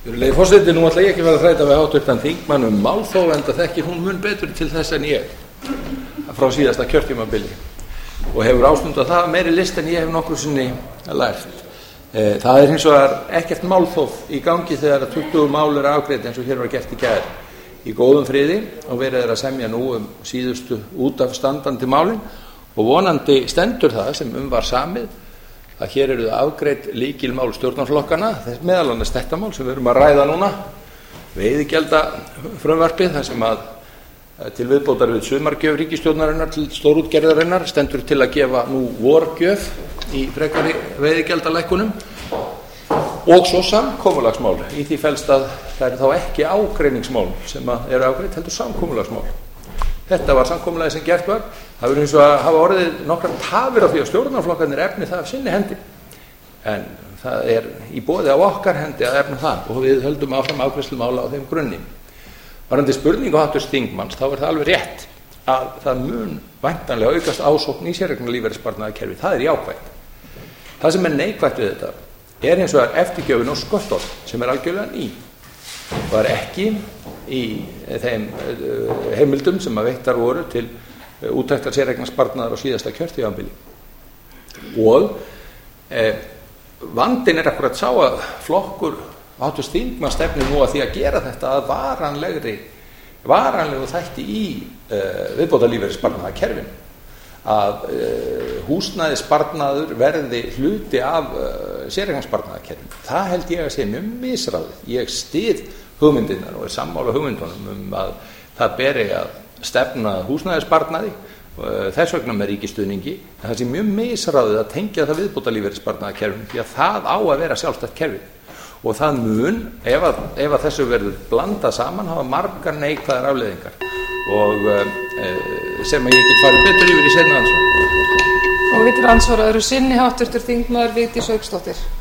Virðulegi forseti, nú ætla ég ekki að fara að þræta við háttvirtan þingmann málþóf, enda þekkir hún mun betur til þess en ég frá síðasta kjörtímabili og hefur ástundað það meiri list en ég hef nokkru sinni lært. Það hins vegar ekkert málþóf í gangi þegar 20 mál eru afgreidd eins og hér var gert í gær í góðum friði og verið að semja nú síðustu út af standandi málin og vonandi stendur það sem var samið að hér eru afgreidd lykilmál stjórnarflokkana, meðal annars þetta mál sem við erum að ræða núna, veiðigjaldafrumvarpið, þar sem að til viðbótar við sumargjöf ríkisstjórnarinnar til stórútgerðarinnar stendur til að gefa nú vorgjöf í frekari veiðigjaldalækkunum og svo samkomulagsmál. Í því felst að það eru þá ekki ágreiningsmál sem eru afgreidd, heldur samkomulagsmál. Þetta var samkomulagið sem gert var. Það verður eins og að hafa orðið nokkrar tafir á því að stjórnarflokkarnir efni það af sinni hendi. En það er í boði á okkar hendi að efna það og við höldum áfram afgreiðslu mála á þeim grunni. Varðandi spurningu háttvirts þingmanns, þá er það alveg rétt að það mun væntanlega aukast ásókn í séreignarlífeyrissparnaðarkerfi. Það er jákvætt. Það sem er neikvætt við þetta er hins vegar eftirgjöfin og sköttorð sem er algjörlega ný. Það er ekki í þeim heimildum sem að veittar voru til úttektar séreignarsparnaðar á síðasta kjörtímabili. Og vandinn er akkurat sá að flokkur háttvirts þingmanns stefnir nú að því að gera þetta að varanlegu þætti í viðbótarlífeyrissparnaðarkerfinu, að húsnæðissparnaður verði hluti af séreignarsparnaðarkerfinu. Það held ég að sé mjög misráðið. Ég styð hugmyndirnar og er sammála hugmyndunum að það beri að stefna húsnæðissparnaði, þess vegna með ríkisstuðningi, en það sé mjög misráðið að tengja það viðbótarlífeyrissparnaðarkerfinu því að það á að vera sjálfstætt kerfi. Og það mun, ef að þessu verður blandað saman, hafa margar neikvæðar afleiðingar og sem ég get farið betur yfir í seinna andsvar. Og við til andsvara öðru sinni háttvirtur þingmaður Vigdís Hauksdóttir.